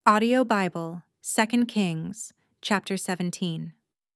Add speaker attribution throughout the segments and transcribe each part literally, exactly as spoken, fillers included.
Speaker 1: Audio Bible, Second Kings, chapter seventeen.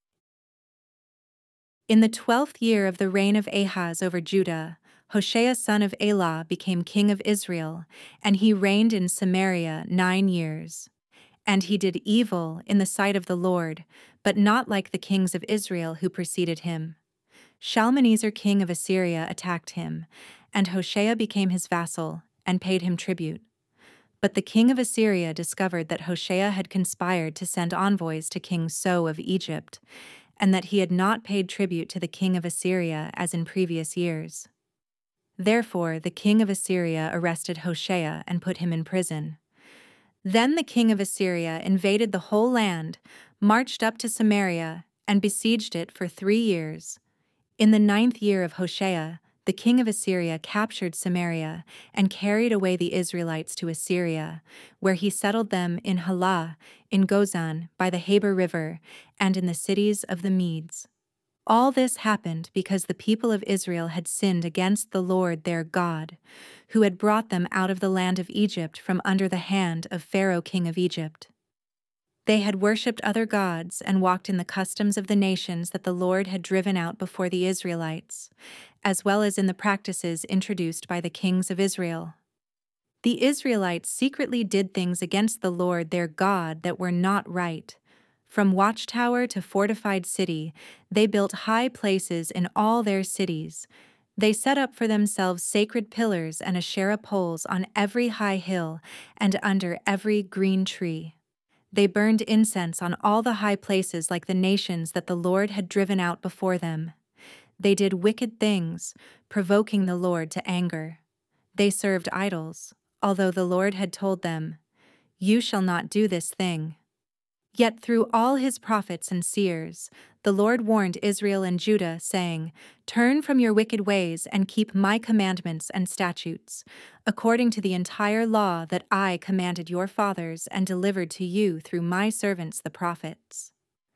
Speaker 1: In the twelfth year of the reign of Ahaz over Judah, Hoshea son of Elah became king of Israel, and he reigned in Samaria nine years. And he did evil in the sight of the Lord, but not like the kings of Israel who preceded him. Shalmaneser king of Assyria attacked him, and Hoshea became his vassal, and paid him tribute. But the king of Assyria discovered that Hoshea had conspired to send envoys to King So of Egypt, and that he had not paid tribute to the king of Assyria as in previous years. Therefore the king of Assyria arrested Hoshea and put him in prison. Then the king of Assyria invaded the whole land, marched up to Samaria, and besieged it for three years. In the ninth year of Hoshea, the king of Assyria captured Samaria and carried away the Israelites to Assyria, where he settled them in Halah, in Gozan, by the Habor River, and in the cities of the Medes. All this happened because the people of Israel had sinned against the Lord their God, who had brought them out of the land of Egypt from under the hand of Pharaoh king of Egypt. They had worshipped other gods and walked in the customs of the nations that the Lord had driven out before the Israelites, as well as in the practices introduced by the kings of Israel. The Israelites secretly did things against the Lord their God that were not right. From watchtower to fortified city, they built high places in all their cities. They set up for themselves sacred pillars and Asherah poles on every high hill and under every green tree. They burned incense on all the high places like the nations that the Lord had driven out before them. They did wicked things, provoking the Lord to anger. They served idols, although the Lord had told them, "You shall not do this thing." Yet through all his prophets and seers, the Lord warned Israel and Judah, saying, "Turn from your wicked ways and keep my commandments and statutes, according to the entire law that I commanded your fathers and delivered to you through my servants the prophets."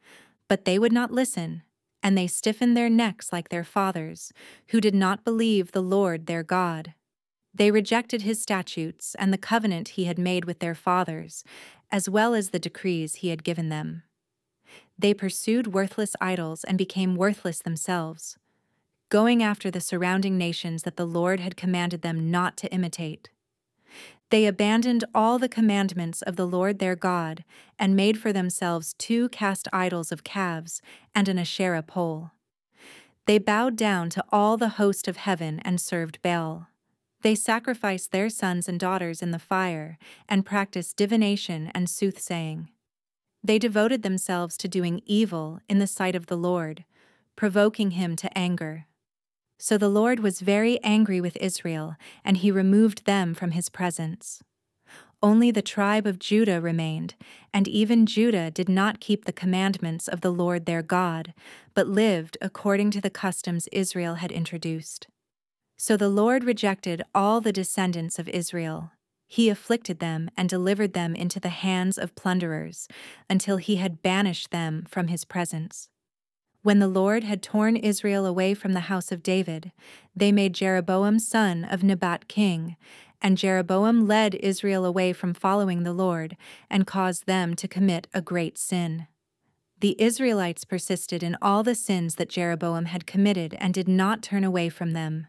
Speaker 1: But they would not listen, and they stiffened their necks like their fathers, who did not believe the Lord their God. They rejected his statutes and the covenant he had made with their fathers, as well as the decrees he had given them. They pursued worthless idols and became worthless themselves, going after the surrounding nations that the Lord had commanded them not to imitate. They abandoned all the commandments of the Lord their God and made for themselves two cast idols of calves and an Asherah pole. They bowed down to all the host of heaven and served Baal. They sacrificed their sons and daughters in the fire and practiced divination and soothsaying. They devoted themselves to doing evil in the sight of the Lord, provoking him to anger. So the Lord was very angry with Israel, and he removed them from his presence. Only the tribe of Judah remained, and even Judah did not keep the commandments of the Lord their God, but lived according to the customs Israel had introduced. So the Lord rejected all the descendants of Israel. He afflicted them and delivered them into the hands of plunderers, until he had banished them from his presence. When the Lord had torn Israel away from the house of David, they made Jeroboam son of Nebat king, and Jeroboam led Israel away from following the Lord and caused them to commit a great sin. The Israelites persisted in all the sins that Jeroboam had committed and did not turn away from them.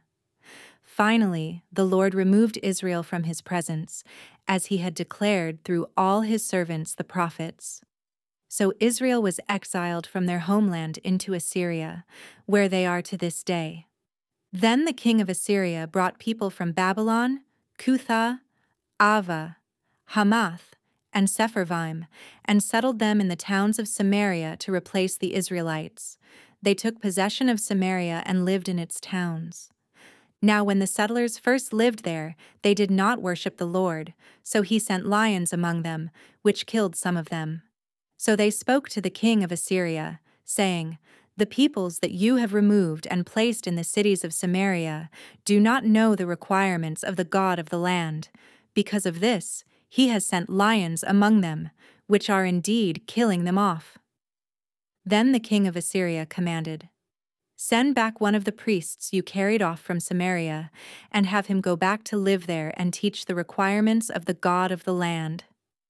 Speaker 1: Finally, the Lord removed Israel from his presence, as he had declared through all his servants the prophets. So Israel was exiled from their homeland into Assyria, where they are to this day. Then the king of Assyria brought people from Babylon, Cuthah, Ava, Hamath, and Sepharvaim, and settled them in the towns of Samaria to replace the Israelites. They took possession of Samaria and lived in its towns. Now when the settlers first lived there, they did not worship the Lord, so he sent lions among them, which killed some of them. So they spoke to the king of Assyria, saying, "The peoples that you have removed and placed in the cities of Samaria do not know the requirements of the God of the land. Because of this, he has sent lions among them, which are indeed killing them off." Then the king of Assyria commanded, "Send back one of the priests you carried off from Samaria, and have him go back to live there and teach the requirements of the God of the land."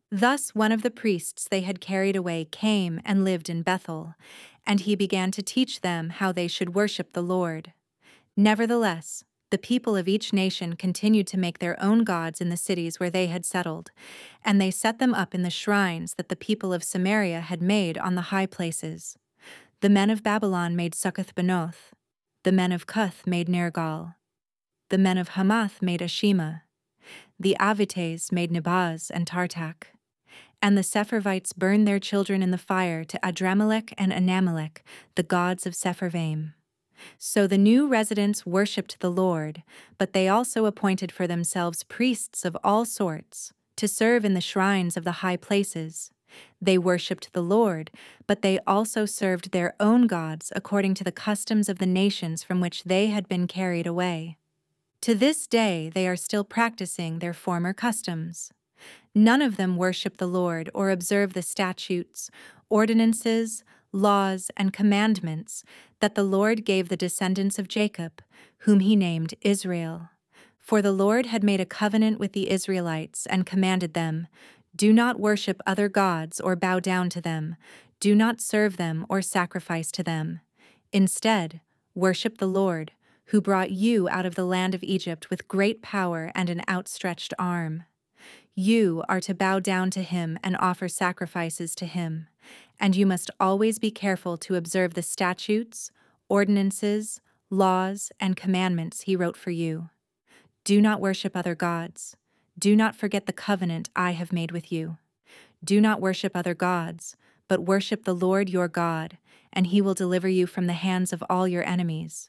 Speaker 1: Thus one of the priests they had carried away came and lived in Bethel, and he began to teach them how they should worship the Lord. Nevertheless, the people of each nation continued to make their own gods in the cities where they had settled, and they set them up in the shrines that the people of Samaria had made on the high places. The men of Babylon made Succoth-Benoth. The men of Cuth made Nergal. The men of Hamath made Ashima. The Avites made Nebaz and Tartak. And the Sepharvites burned their children in the fire to Adramelech and Anamelech, the gods of Sepharvaim. So the new residents worshipped the Lord, but they also appointed for themselves priests of all sorts, to serve in the shrines of the high places. They worshipped the Lord, but they also served their own gods according to the customs of the nations from which they had been carried away. To this day they are still practicing their former customs. None of them worship the Lord or observe the statutes, ordinances, laws, and commandments that the Lord gave the descendants of Jacob, whom he named Israel. For the Lord had made a covenant with the Israelites and commanded them, "Do not worship other gods or bow down to them. Do not serve them or sacrifice to them. Instead, worship the Lord, who brought you out of the land of Egypt with great power and an outstretched arm. You are to bow down to him and offer sacrifices to him, and you must always be careful to observe the statutes, ordinances, laws, and commandments he wrote for you. Do not worship other gods. Do not forget the covenant I have made with you. Do not worship other gods, but worship the Lord your God, and he will deliver you from the hands of all your enemies."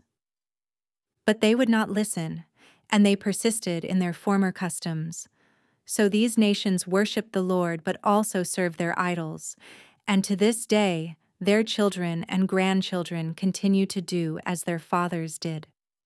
Speaker 1: But they would not listen, and they persisted in their former customs. So these nations worship the Lord but also serve their idols, and to this day their children and grandchildren continue to do as their fathers did.